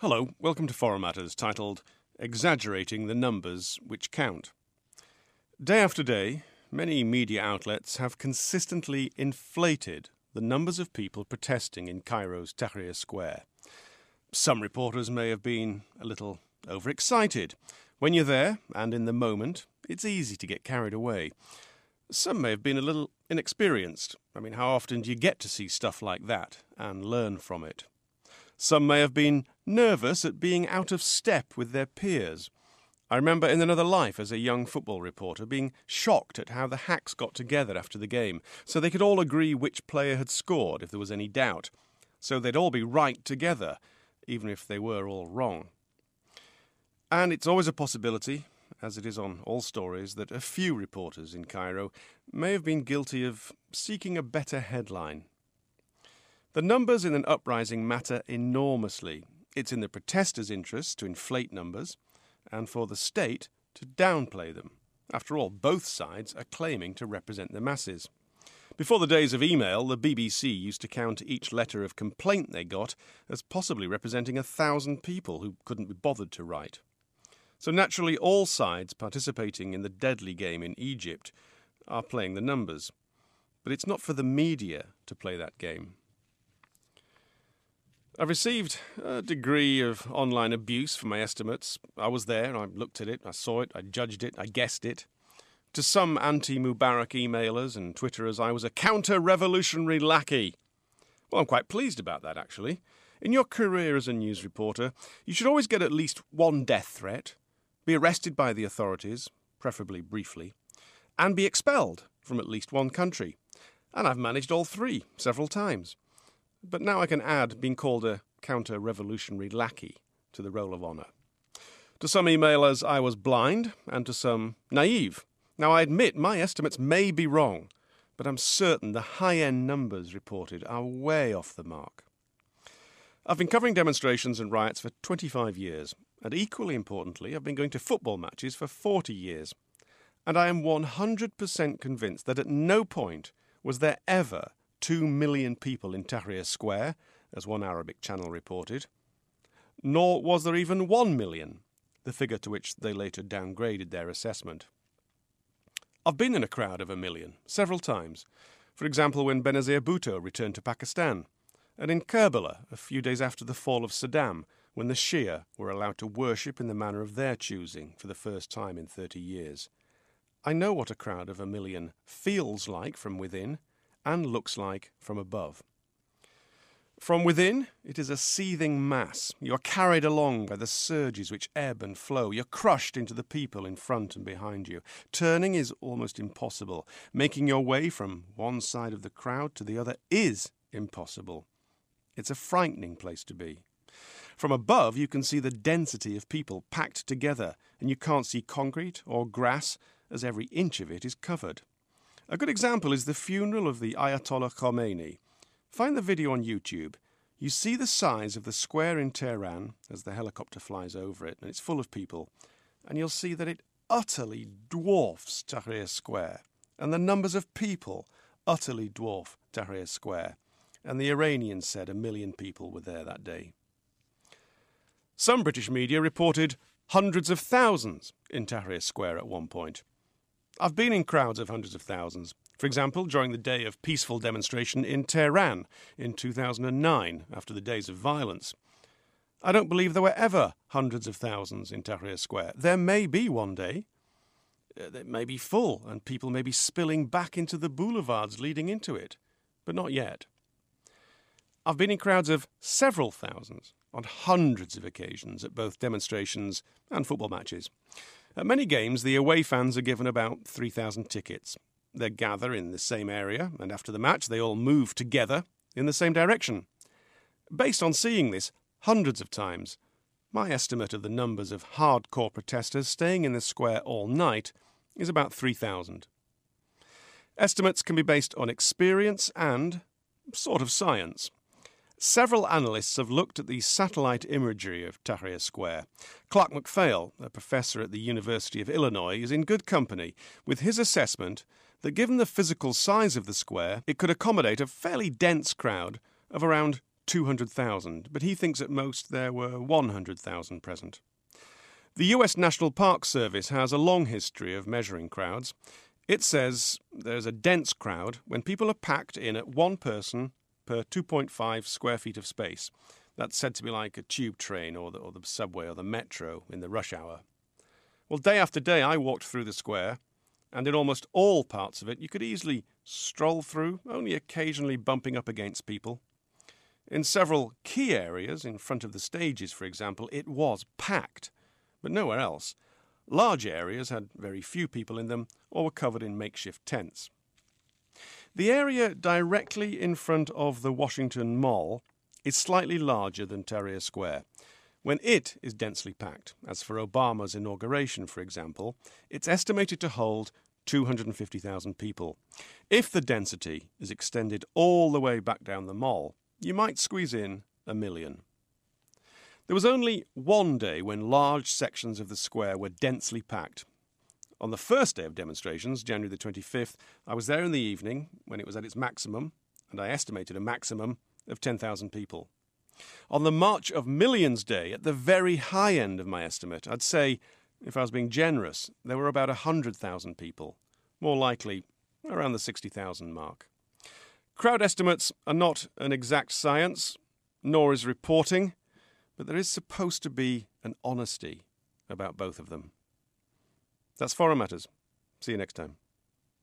Hello, welcome to Foreign Matters, titled Exaggerating the Numbers Which Count. Day after day, many media outlets have consistently inflated the numbers of people protesting in Cairo's Tahrir Square. Some reporters may have been a little overexcited. When you're there, and in the moment, it's easy to get carried away. Some may have been a little inexperienced. How often do you get to see stuff like that and learn from it? Some may have been nervous at being out of step with their peers. I remember in another life as a young football reporter being shocked at how the hacks got together after the game so they could all agree which player had scored if there was any doubt. So they'd all be right together, even if they were all wrong. And it's always a possibility, as it is on all stories, that a few reporters in Cairo may have been guilty of seeking a better headline. The numbers in an uprising matter enormously. It's in the protesters' interest to inflate numbers, and for the state to downplay them. After all, both sides are claiming to represent the masses. Before the days of email, the BBC used to count each letter of complaint they got as possibly representing 1,000 people who couldn't be bothered to write. So naturally, all sides participating in the deadly game in Egypt are playing the numbers. But it's not for the media to play that game. I've received a degree of online abuse for my estimates. I was there, I looked at it, I saw it, I judged it, I guessed it. To some anti-Mubarak emailers and Twitterers, I was a counter-revolutionary lackey. Well, I'm quite pleased about that, actually. In your career as a news reporter, you should always get at least one death threat, be arrested by the authorities, preferably briefly, and be expelled from at least one country. And I've managed all three several times. But now I can add being called a counter-revolutionary lackey to the roll of honour. To some emailers, I was blind, and to some, naive. Now, I admit my estimates may be wrong, but I'm certain the high-end numbers reported are way off the mark. I've been covering demonstrations and riots for 25 years, and equally importantly, I've been going to football matches for 40 years. And I am 100% convinced that at no point was there ever 2 million people in Tahrir Square, as one Arabic channel reported, nor was there even 1 million, the figure to which they later downgraded their assessment. I've been in a crowd of 1 million, several times, for example when Benazir Bhutto returned to Pakistan, and in Kerbala a few days after the fall of Saddam, when the Shia were allowed to worship in the manner of their choosing for the first time in 30 years. I know what a crowd of 1 million feels like from within, and looks like from above. From within, it is a seething mass. You are carried along by the surges which ebb and flow. You're crushed into the people in front and behind you. Turning is almost impossible. Making your way from one side of the crowd to the other is impossible. It's a frightening place to be. From above, you can see the density of people packed together, and you can't see concrete or grass, as every inch of it is covered. A good example is the funeral of the Ayatollah Khomeini. Find the video on YouTube. You see the size of the square in Tehran as the helicopter flies over it, and it's full of people. And you'll see that it utterly dwarfs Tahrir Square. And the numbers of people utterly dwarf Tahrir Square. And the Iranians said 1 million people were there that day. Some British media reported hundreds of thousands in Tahrir Square at one point. I've been in crowds of hundreds of thousands. For example, during the day of peaceful demonstration in Tehran in 2009, after the days of violence. I don't believe there were ever hundreds of thousands in Tahrir Square. There may be one day. It may be full, and people may be spilling back into the boulevards leading into it, but not yet. I've been in crowds of several thousands on hundreds of occasions at both demonstrations and football matches. At many games, the away fans are given about 3,000 tickets. They gather in the same area, and after the match, they all move together in the same direction. Based on seeing this hundreds of times, my estimate of the numbers of hardcore protesters staying in the square all night is about 3,000. Estimates can be based on experience and sort of science. Several analysts have looked at the satellite imagery of Tahrir Square. Clark McPhail, a professor at the University of Illinois, is in good company with his assessment that given the physical size of the square, it could accommodate a fairly dense crowd of around 200,000, but he thinks at most there were 100,000 present. The US National Park Service has a long history of measuring crowds. It says there's a dense crowd when people are packed in at one person per 2.5 square feet of space. That's said to be like a tube train or the subway or the metro in the rush hour. Well, day after day I walked through the square, and in almost all parts of it you could easily stroll through, only occasionally bumping up against people. In several key areas, in front of the stages for example, it was packed, but nowhere else. Large areas had very few people in them or were covered in makeshift tents. The area directly in front of the Washington Mall is slightly larger than Tahrir Square. When it is densely packed, as for Obama's inauguration, for example, it's estimated to hold 250,000 people. If the density is extended all the way back down the mall, you might squeeze in 1 million. There was only one day when large sections of the square were densely packed. On the first day of demonstrations, January the 25th, I was there in the evening when it was at its maximum, and I estimated a maximum of 10,000 people. On the March of Millions Day, at the very high end of my estimate, I'd say, if I was being generous, there were about 100,000 people, more likely around the 60,000 mark. Crowd estimates are not an exact science, nor is reporting, but there is supposed to be an honesty about both of them. That's Foreign Matters. See you next time.